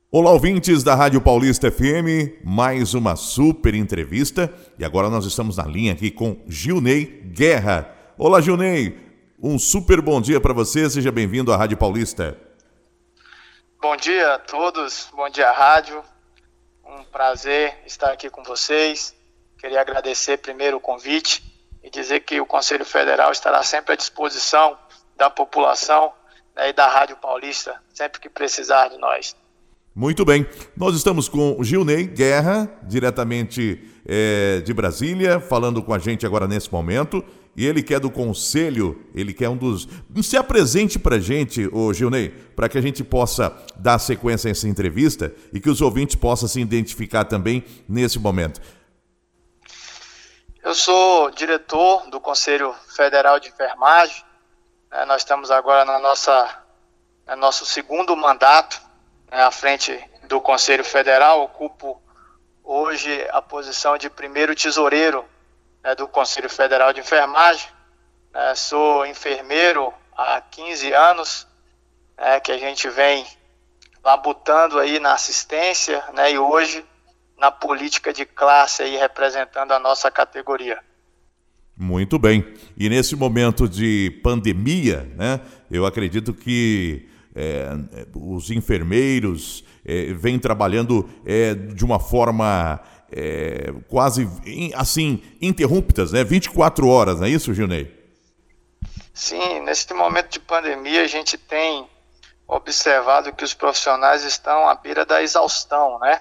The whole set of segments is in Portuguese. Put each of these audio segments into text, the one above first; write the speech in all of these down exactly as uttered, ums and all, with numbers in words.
Olá, ouvintes da Rádio Paulista F M, mais uma super entrevista e agora nós estamos na linha aqui com Gilney Guerra. Olá, Gilney, um super bom dia para você, seja bem-vindo à Rádio Paulista. Bom dia a todos, bom dia rádio, um prazer estar aqui com vocês. Queria agradecer primeiro o convite e dizer que o Conselho Federal estará sempre à disposição da população, né, e da Rádio Paulista, sempre que precisar de nós. Muito bem, nós estamos com o Gilney Guerra, diretamente é, de Brasília, falando com a gente agora nesse momento, e ele que é do Conselho, ele que é um dos... Se apresente pra gente, ô Gilney, para que a gente possa dar sequência a essa entrevista e que os ouvintes possam se identificar também nesse momento. Eu sou diretor do Conselho Federal de Enfermagem, né, nós estamos agora na nossa, no nosso segundo mandato, à frente do Conselho Federal, ocupo hoje a posição de primeiro tesoureiro, né, do Conselho Federal de Enfermagem. Né, sou enfermeiro há quinze anos, né, que a gente vem labutando aí na assistência, né, e hoje na política de classe aí representando a nossa categoria. Muito bem. E nesse momento de pandemia, né, eu acredito que É, os enfermeiros é, vêm trabalhando é, de uma forma é, quase assim, interruptas, né? vinte e quatro horas, não é isso, Gilney? Sim, nesse momento de pandemia a gente tem observado que os profissionais estão à beira da exaustão, né?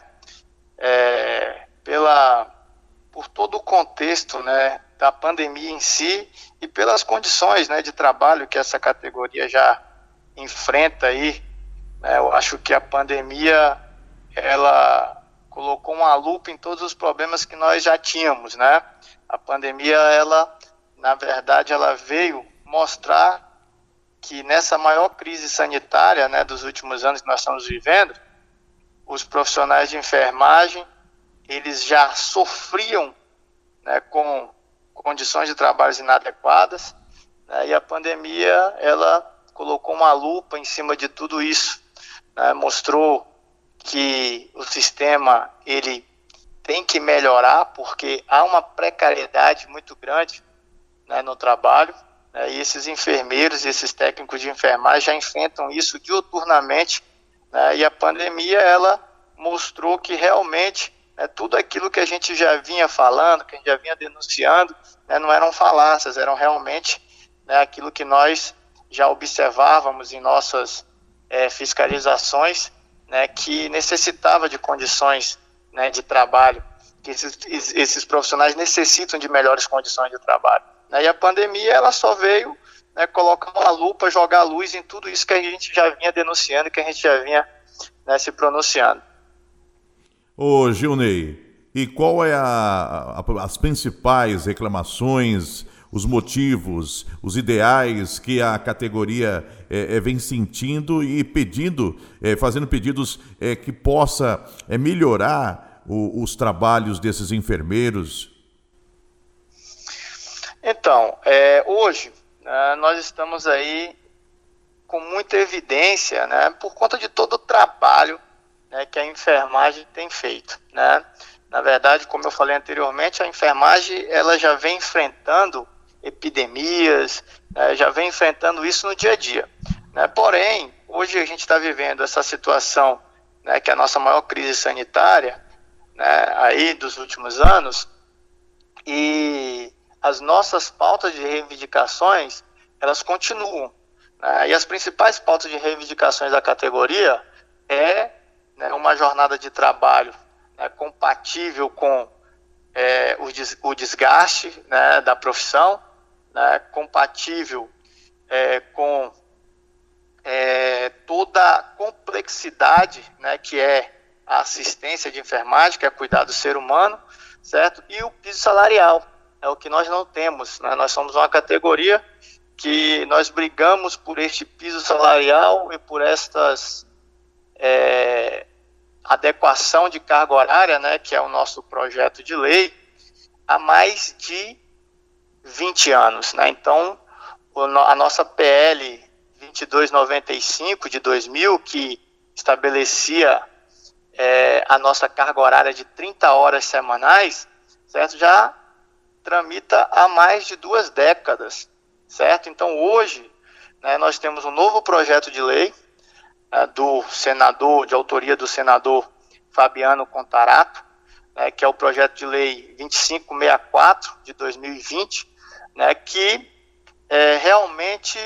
É, pela, por todo o contexto, né, da pandemia em si e pelas condições, né, de trabalho que essa categoria já enfrenta aí, né? Eu acho que a pandemia, ela colocou uma lupa em todos os problemas que nós já tínhamos, né? A pandemia, ela, na verdade, ela veio mostrar que nessa maior crise sanitária, né, dos últimos anos que nós estamos vivendo, os profissionais de enfermagem, eles já sofriam, né, com condições de trabalho inadequadas, né? E a pandemia, ela colocou uma lupa em cima de tudo isso, né? Mostrou que o sistema ele tem que melhorar porque há uma precariedade muito grande, né, no trabalho, né? E esses enfermeiros e esses técnicos de enfermagem já enfrentam isso diuturnamente, né? E a pandemia ela mostrou que realmente, né, tudo aquilo que a gente já vinha falando, que a gente já vinha denunciando, né, não eram falácias, eram realmente, né, aquilo que nós já observávamos em nossas é, fiscalizações, né, que necessitava de condições, né, de trabalho, que esses, esses profissionais necessitam de melhores condições de trabalho. Né, e a pandemia ela só veio, né, colocar uma lupa, jogar luz em tudo isso que a gente já vinha denunciando, que a gente já vinha, né, se pronunciando. Ô Gilney, e qual é a, a, as principais reclamações, os motivos, os ideais que a categoria é, é, vem sentindo e pedindo, é, fazendo pedidos é, que possa é, melhorar o, os trabalhos desses enfermeiros? Então, é, hoje né, nós estamos aí com muita evidência, né, por conta de todo o trabalho, né, que a enfermagem tem feito, né? Na verdade, como eu falei anteriormente, a enfermagem ela já vem enfrentando epidemias, né, já vem enfrentando isso no dia a dia, né? Porém, hoje a gente está vivendo essa situação, né, que é a nossa maior crise sanitária, né, aí dos últimos anos, e as nossas pautas de reivindicações, elas continuam, né? E as principais pautas de reivindicações da categoria é, né, uma jornada de trabalho, né, compatível com é, o, des, o desgaste, né, da profissão, né, compatível é, com é, toda a complexidade, né, que é a assistência de enfermagem, que é cuidar do ser humano, certo? E o piso salarial, é o que nós não temos, né? Nós somos uma categoria que nós brigamos por este piso salarial e por estas é, adequação de carga horária, né, que é o nosso projeto de lei, há mais de vinte anos, né? Então, a nossa P L vinte e dois noventa e cinco de dois mil, que estabelecia é, a nossa carga horária de trinta horas semanais, certo? Já tramita há mais de duas décadas, certo? Então hoje, né, nós temos um novo projeto de lei é, do senador, de autoria do senador Fabiano Contarato, né, que é o projeto de lei vinte e cinco sessenta e quatro de dois mil e vinte, né, que é, realmente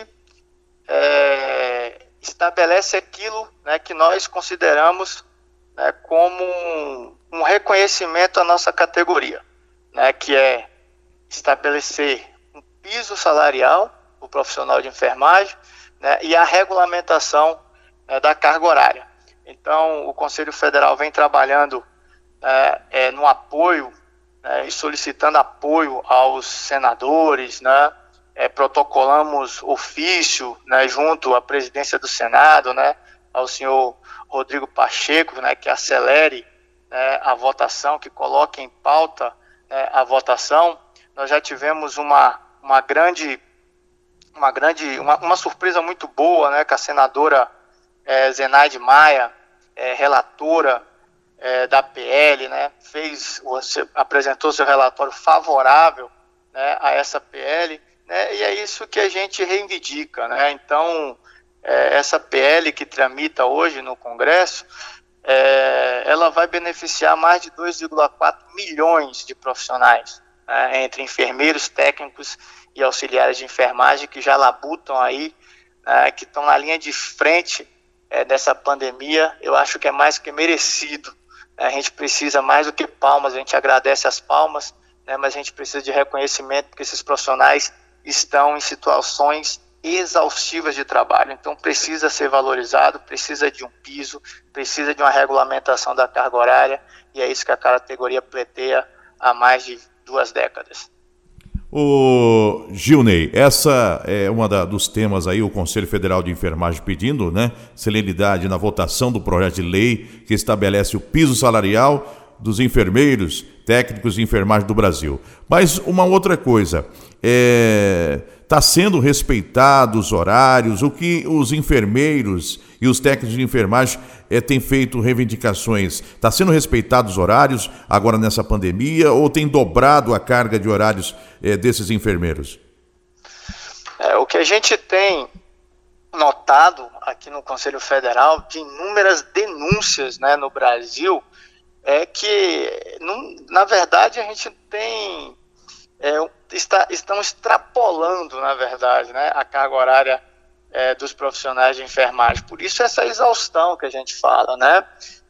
é, estabelece aquilo, né, que nós consideramos, né, como um, um reconhecimento à nossa categoria, né, que é estabelecer um piso salarial para o profissional de enfermagem, né, e a regulamentação, né, da carga horária. Então, o Conselho Federal vem trabalhando é, é, no apoio, né, e solicitando apoio aos senadores, né, é, protocolamos ofício, né, junto à presidência do Senado, né, ao senhor Rodrigo Pacheco, né, que acelere, né, a votação, que coloque em pauta, né, a votação. Nós já tivemos uma, uma grande, uma, grande uma, uma surpresa muito boa, né, com a senadora é, Zenaide Maia, é, relatora é, da P L, né, fez, você apresentou seu relatório favorável, né, a essa P L, né, e é isso que a gente reivindica, né? Então, é, essa P L que tramita hoje no Congresso, é, ela vai beneficiar mais de dois vírgula quatro milhões de profissionais, né, entre enfermeiros, técnicos e auxiliares de enfermagem que já labutam aí, né, que estão na linha de frente é, dessa pandemia. Eu acho que é mais que merecido. Né? A gente precisa mais do que palmas, a gente agradece as palmas, né, mas a gente precisa de reconhecimento, porque esses profissionais estão em situações exaustivas de trabalho. Então precisa ser valorizado, precisa de um piso, precisa de uma regulamentação da carga horária, e é isso que a categoria pleiteia há mais de duas décadas. O Gilney, essa é uma da, dos temas aí, o Conselho Federal de Enfermagem pedindo, né, celeridade na votação do projeto de lei que estabelece o piso salarial dos enfermeiros, técnicos de enfermagem do Brasil. Mas uma outra coisa, é, está sendo respeitados os horários, o que os enfermeiros e os técnicos de enfermagem é, têm feito reivindicações. Está sendo respeitados os horários agora nessa pandemia ou tem dobrado a carga de horários é, desses enfermeiros? É, o que a gente tem notado aqui no Conselho Federal de inúmeras denúncias, né, no Brasil, é que, não, na verdade, a gente tem, é, está, estão extrapolando, na verdade, né, a carga horária é, dos profissionais de enfermagem. Por isso essa exaustão que a gente fala, né,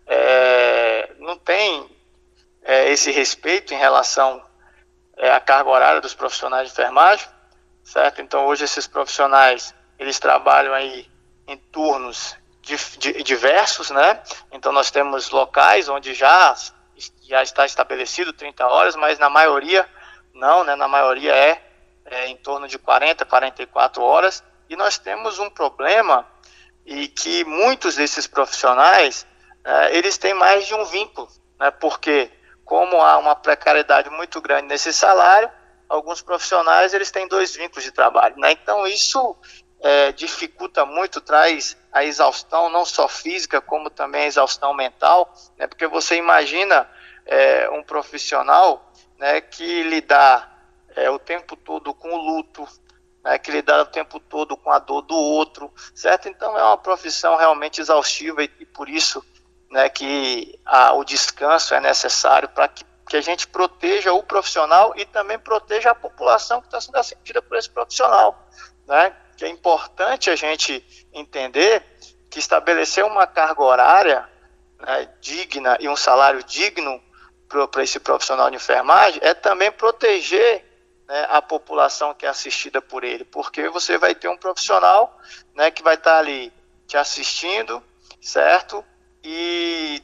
é, não tem é, esse respeito em relação é, à carga horária dos profissionais de enfermagem, certo? Então hoje esses profissionais, eles trabalham aí em turnos diversos, né? Então nós temos locais onde já, já está estabelecido trinta horas, mas na maioria não, né? Na maioria é, é em torno de quarenta, quarenta e quatro horas, e nós temos um problema e que muitos desses profissionais, é, eles têm mais de um vínculo, né? Porque como há uma precariedade muito grande nesse salário, alguns profissionais eles têm dois vínculos de trabalho, né? Então isso É, dificulta muito, traz a exaustão não só física, como também a exaustão mental, né? Porque você imagina é, um profissional, né, que lida é, o tempo todo com o luto, né, que lida o tempo todo com a dor do outro, certo? Então é uma profissão realmente exaustiva e, e por isso, né, que a, o descanso é necessário para que, que a gente proteja o profissional e também proteja a população que está sendo assistida por esse profissional, né? Que é importante a gente entender que estabelecer uma carga horária, né, digna e um salário digno para esse profissional de enfermagem é também proteger, né, a população que é assistida por ele, porque você vai ter um profissional, né, que vai estar ali te assistindo, certo? E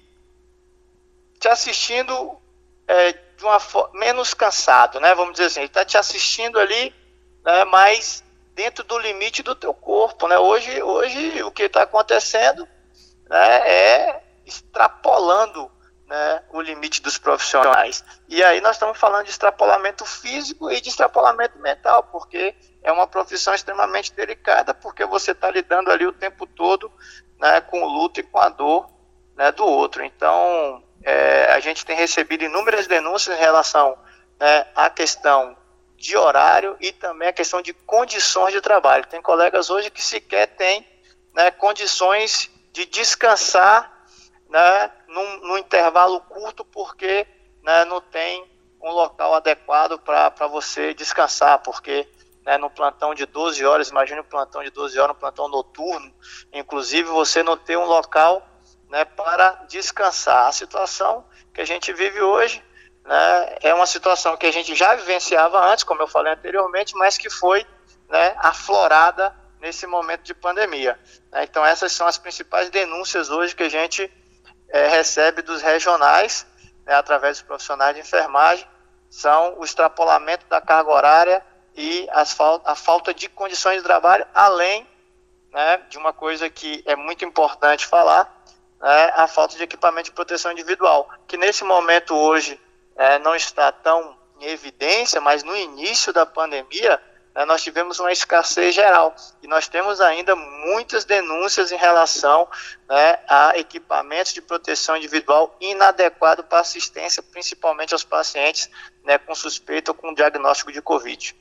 te assistindo é, de uma forma menos cansado, né? Vamos dizer assim, ele está te assistindo ali, né, mas dentro do limite do teu corpo, né? Hoje, hoje o que está acontecendo, né, é extrapolando, né, o limite dos profissionais. E aí nós estamos falando de extrapolamento físico e de extrapolamento mental, porque é uma profissão extremamente delicada, porque você está lidando ali o tempo todo, né, com o luto e com a dor né, do outro. Então, é, a gente tem recebido inúmeras denúncias em relação, né, à questão de horário e também a questão de condições de trabalho. Tem colegas hoje que sequer têm, né, condições de descansar, né, num, num intervalo curto, porque, né, não tem um local adequado para você descansar, porque, né, no plantão de doze horas, imagine um plantão de doze horas, um plantão noturno, inclusive você não ter um local, né, para descansar. A situação que a gente vive hoje, né, é uma situação que a gente já vivenciava antes, como eu falei anteriormente, mas que foi, né, aflorada nesse momento de pandemia. Então essas são as principais denúncias hoje que a gente é, recebe dos regionais, né, através dos profissionais de enfermagem, são o extrapolamento da carga horária e as fal- a falta de condições de trabalho, além, né, de uma coisa que é muito importante falar, né, a falta de equipamento de proteção individual, que nesse momento hoje é, não está tão em evidência, mas no início da pandemia, né, nós tivemos uma escassez geral e nós temos ainda muitas denúncias em relação, né, a equipamentos de proteção individual inadequado para assistência, principalmente aos pacientes, né, com suspeita ou com diagnóstico de Covid.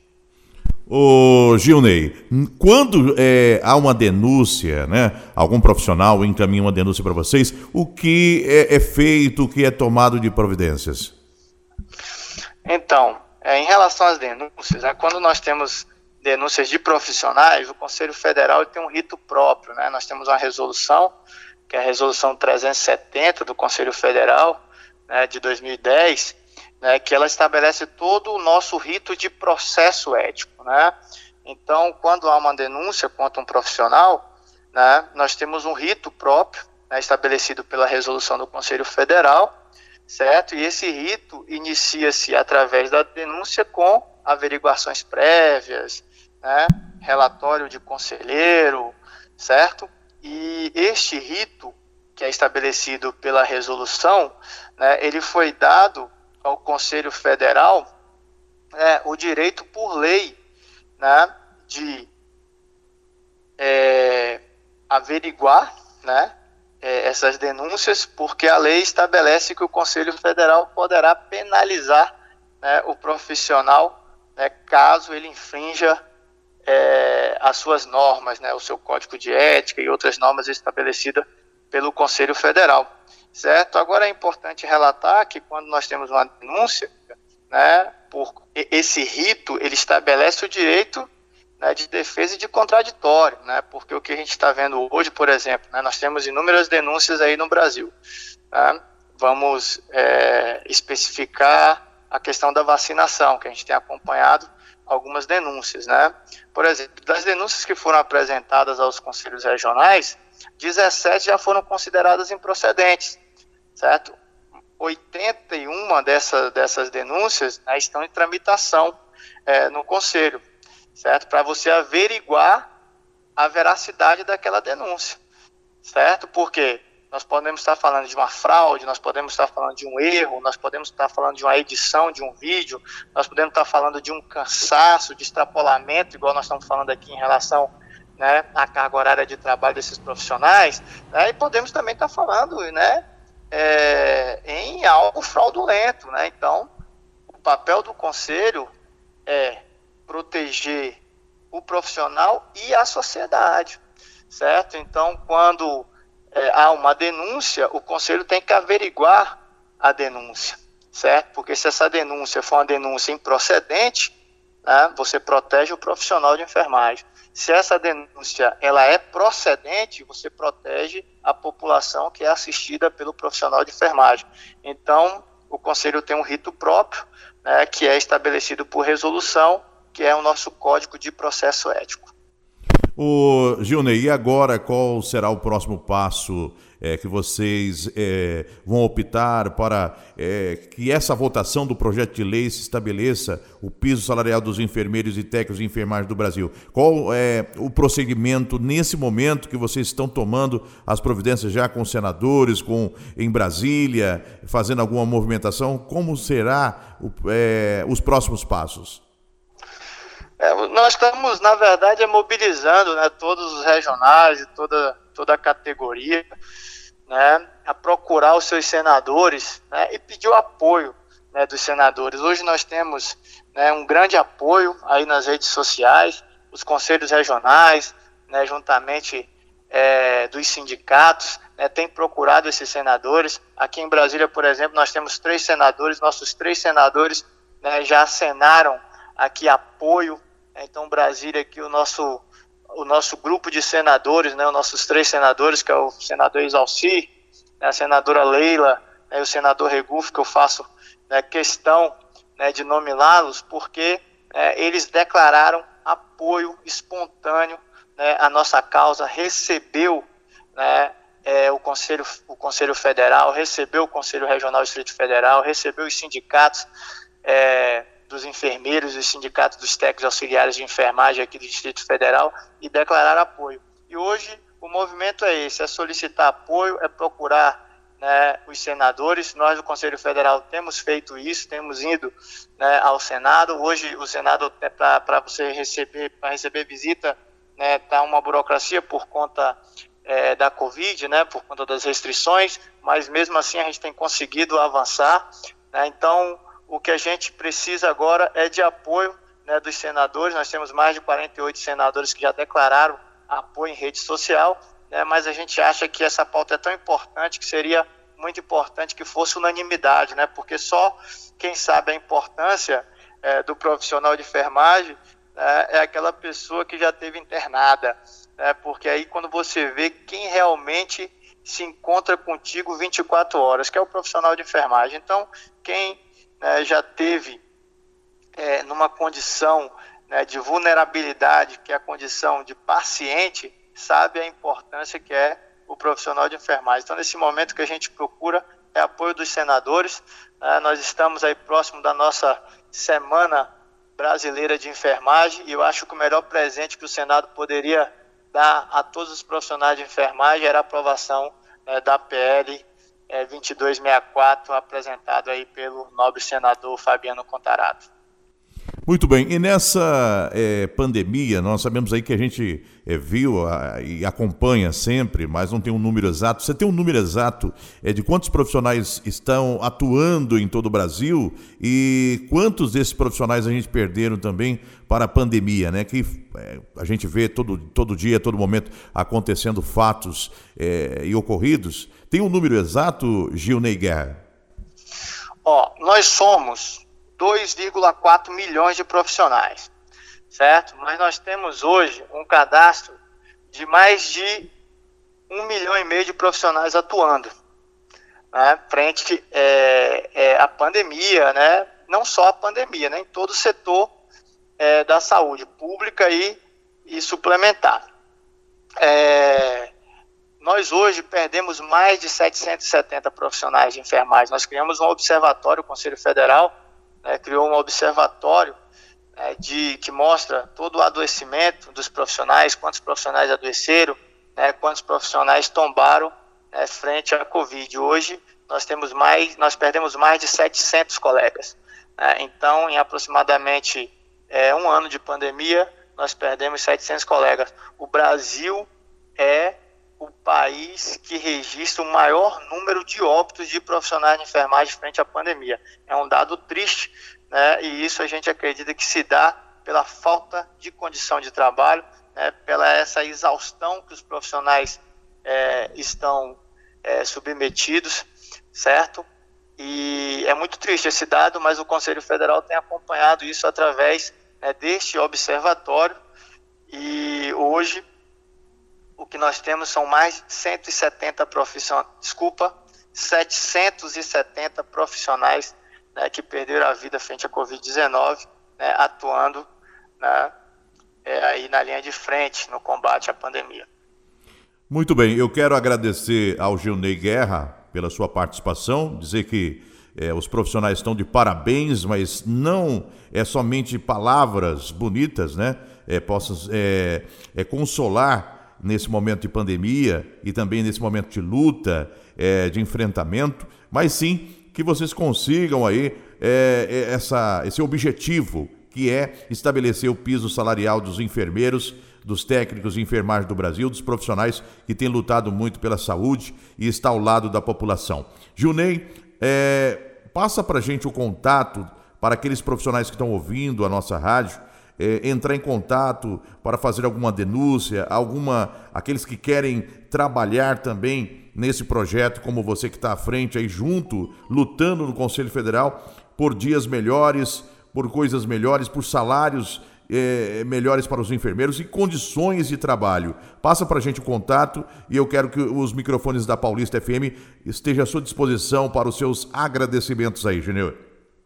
Ô Gilney, quando é, há uma denúncia, né, algum profissional encaminha uma denúncia para vocês, o que é, é feito, o que é tomado de providências? Então, é, em relação às denúncias, né, quando nós temos denúncias de profissionais, o Conselho Federal tem um rito próprio, né? Nós temos uma resolução, que é a resolução trezentos e setenta do Conselho Federal, né, de dois mil e dez, né, que ela estabelece todo o nosso rito de processo ético, né? Então, quando há uma denúncia contra um profissional, né, nós temos um rito próprio, né, estabelecido pela resolução do Conselho Federal, certo? E esse rito inicia-se através da denúncia com averiguações prévias, né, relatório de conselheiro, certo? E este rito, que é estabelecido pela resolução, né, ele foi dado ao Conselho Federal, né, o direito por lei, né, de é, averiguar, né, essas denúncias, porque a lei estabelece que o Conselho Federal poderá penalizar, né, o profissional, né, caso ele infrinja é, as suas normas, né, o seu código de ética e outras normas estabelecidas pelo Conselho Federal, certo? Agora é importante relatar que quando nós temos uma denúncia, né, por esse rito, ele estabelece o direito, né, de defesa e de contraditório, né, porque o que a gente está vendo hoje, por exemplo, né, nós temos inúmeras denúncias aí no Brasil, né? Vamos é, especificar a questão da vacinação, que a gente tem acompanhado algumas denúncias, né? Por exemplo, das denúncias que foram apresentadas aos conselhos regionais, dezessete já foram consideradas improcedentes, certo? oitenta e uma dessa, dessas denúncias, né, estão em tramitação é, no conselho, certo? Para você averiguar a veracidade daquela denúncia, certo? Porque nós podemos estar falando de uma fraude, nós podemos estar falando de um erro, nós podemos estar falando de uma edição de um vídeo, nós podemos estar falando de um cansaço, de extrapolamento, igual nós estamos falando aqui em relação, né, à carga horária de trabalho desses profissionais, né, e podemos também estar falando, né, é, em algo fraudulento, né? Então, o papel do conselho é proteger o profissional e a sociedade, certo? Então, quando é, há uma denúncia, o conselho tem que averiguar a denúncia, certo? Porque se essa denúncia for uma denúncia improcedente, né, você protege o profissional de enfermagem. Se essa denúncia ela é procedente, você protege a população que é assistida pelo profissional de enfermagem. Então, o conselho tem um rito próprio, né, que é estabelecido por resolução, que é o nosso Código de Processo Ético. Ô, Gilney, e agora qual será o próximo passo é, que vocês é, vão optar para é, que essa votação do projeto de lei se estabeleça o piso salarial dos enfermeiros e técnicos de enfermagem do Brasil? Qual é o procedimento nesse momento que vocês estão tomando as providências já com os senadores, com, em Brasília, fazendo alguma movimentação? Como será o, é, os próximos passos? É, nós estamos, na verdade, mobilizando, né, todos os regionais e toda, toda a categoria, né, a procurar os seus senadores, né, e pedir o apoio, né, dos senadores. Hoje nós temos, né, um grande apoio aí nas redes sociais, os conselhos regionais, né, juntamente é, dos sindicatos, né, têm procurado esses senadores. Aqui em Brasília, por exemplo, nós temos três senadores, nossos três senadores, né, já assinaram aqui apoio. Então, Brasília, aqui o nosso, o nosso grupo de senadores, né, os nossos três senadores, que é o senador Exalci, né, a senadora Leila, né, e o senador Regufo, que eu faço, né, questão, né, de nomeá-los, porque é, eles declararam apoio espontâneo, né, à nossa causa, recebeu, né, é, o, Conselho, o Conselho Federal, recebeu o Conselho Regional do Distrito Federal, recebeu os sindicatos é, dos enfermeiros, os sindicatos dos técnicos auxiliares de enfermagem aqui do Distrito Federal e declararam apoio. E hoje o movimento é esse, é solicitar apoio, é procurar, né, os senadores. Nós do Conselho Federal temos feito isso, temos ido, né, ao Senado. Hoje o Senado, para você receber, para receber visita, né, tá uma burocracia por conta é, da Covid, né, por conta das restrições, mas mesmo assim a gente tem conseguido avançar, né. Então o que a gente precisa agora é de apoio, né, dos senadores. Nós temos mais de quarenta e oito senadores que já declararam apoio em rede social, né, mas a gente acha que essa pauta é tão importante que seria muito importante que fosse unanimidade, né, porque só quem sabe a importância é, do profissional de enfermagem é, é aquela pessoa que já teve internada, né, porque aí quando você vê quem realmente se encontra contigo vinte e quatro horas, que é o profissional de enfermagem. Então, quem, né, já teve é, numa condição, né, de vulnerabilidade, que é a condição de paciente, sabe a importância que é o profissional de enfermagem. Então, nesse momento que a gente procura é apoio dos senadores, né? Nós estamos aí próximo da nossa Semana Brasileira de Enfermagem e eu acho que o melhor presente que o Senado poderia dar a todos os profissionais de enfermagem era a aprovação, né, da P L é, vinte e dois sessenta e quatro, apresentado aí pelo nobre senador Fabiano Contarato. Muito bem, e nessa é, pandemia, nós sabemos aí que a gente é, viu a, e acompanha sempre, mas não tem um número exato. Você tem um número exato é, de quantos profissionais estão atuando em todo o Brasil e quantos desses profissionais a gente perderam também para a pandemia, né? Que é, a gente vê todo, todo dia, todo momento acontecendo fatos é, e ocorridos. Tem um número exato, Gilney Guerra? Ó, nós somos dois vírgula quatro milhões de profissionais, certo? Mas nós temos hoje um cadastro de mais de um milhão e meio de profissionais atuando, né, frente é, é, à pandemia, né? Não só a pandemia, né? Em todo o setor é, da saúde pública e, e suplementar. É, nós hoje perdemos mais de setecentos e setenta profissionais de enfermagem. Nós criamos um observatório, o Conselho Federal, É, criou um observatório é, de, que mostra todo o adoecimento dos profissionais, quantos profissionais adoeceram, né, quantos profissionais tombaram, né, frente à Covid. Hoje nós temos mais, nós perdemos mais de setecentos colegas. Né, então, em aproximadamente é, um ano de pandemia, nós perdemos setecentos colegas. O Brasil é o país que registra o maior número de óbitos de profissionais de enfermagem frente à pandemia. É um dado triste, né? E isso a gente acredita que se dá pela falta de condição de trabalho, né? Pela essa exaustão que os profissionais é, estão é, submetidos, certo? E é muito triste esse dado, mas o Conselho Federal tem acompanhado isso através, né, deste observatório e hoje o que nós temos são mais de cento e setenta profissionais, desculpa, setecentos e setenta profissionais, né, que perderam a vida frente à covid dezenove, né, atuando, né, é, aí na linha de frente no combate à pandemia. Muito bem, eu quero agradecer ao Gilney Guerra pela sua participação, dizer que é, os profissionais estão de parabéns, mas não é somente palavras bonitas, né, é, possam é, é, consolar nesse momento de pandemia e também nesse momento de luta, é, de enfrentamento, mas sim que vocês consigam aí é, essa, esse objetivo, que é estabelecer o piso salarial dos enfermeiros dos técnicos de enfermagem do Brasil, dos profissionais que têm lutado muito pela saúde e está ao lado da população. Gilney, é, passa para a gente o contato para aqueles profissionais que estão ouvindo a nossa rádio, é, entrar em contato para fazer alguma denúncia, alguma, aqueles que querem trabalhar também nesse projeto, como você que está à frente aí junto, lutando no Conselho Federal por dias melhores, por coisas melhores, por salários é, melhores para os enfermeiros e condições de trabalho. Passa para a gente o contato e eu quero que os microfones da Paulista F M estejam à sua disposição para os seus agradecimentos aí, Gilney.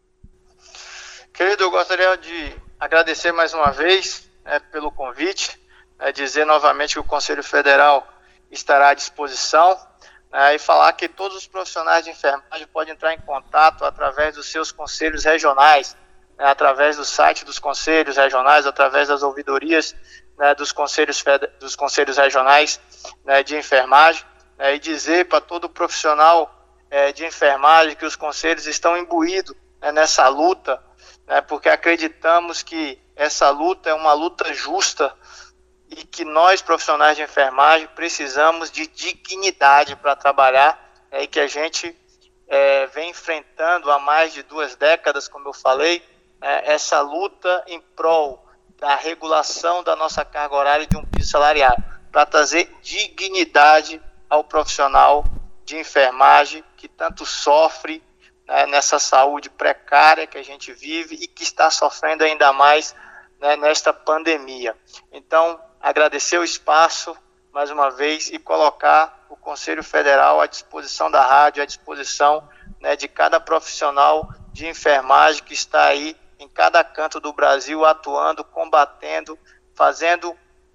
Querido, eu gostaria de agradecer mais uma vez né, pelo convite, né, dizer novamente que o Conselho Federal estará à disposição né, e falar que todos os profissionais de enfermagem podem entrar em contato através dos seus conselhos regionais, né, através do site dos conselhos regionais, através das ouvidorias né, dos, conselhos, dos conselhos regionais né, de enfermagem né, e dizer para todo profissional é, de enfermagem que os conselhos estão imbuídos né, nessa luta, né, porque acreditamos que essa luta é uma luta justa e que nós, profissionais de enfermagem, precisamos de dignidade para trabalhar né, e que a gente é, vem enfrentando há mais de duas décadas, como eu falei, né, essa luta em prol da regulação da nossa carga horária de um piso salarial, para trazer dignidade ao profissional de enfermagem que tanto sofre né, nessa saúde precária que a gente vive e que está sofrendo ainda mais né, nesta pandemia. Então, agradecer o espaço mais uma vez e colocar o Conselho Federal à disposição da rádio, à disposição né, de cada profissional de enfermagem que está aí em cada canto do Brasil atuando, combatendo, fazendo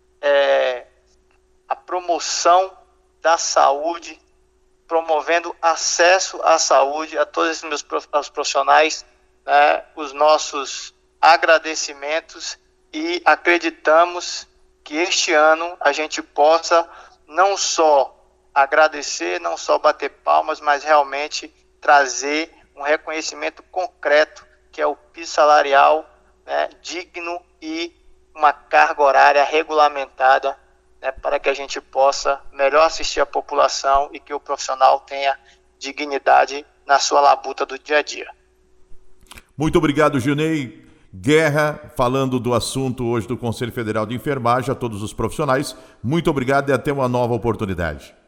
é, a promoção da saúde, promovendo acesso à saúde a todos esses meus profissionais, né, os nossos agradecimentos e acreditamos que este ano a gente possa não só agradecer, não só bater palmas, mas realmente trazer um reconhecimento concreto, que é o piso salarial né, digno e uma carga horária regulamentada né, para que a gente possa melhor assistir a população e que o profissional tenha dignidade na sua labuta do dia a dia. Muito obrigado, Gilney Guerra, falando do assunto hoje do Conselho Federal de Enfermagem, a todos os profissionais. Muito obrigado e até uma nova oportunidade.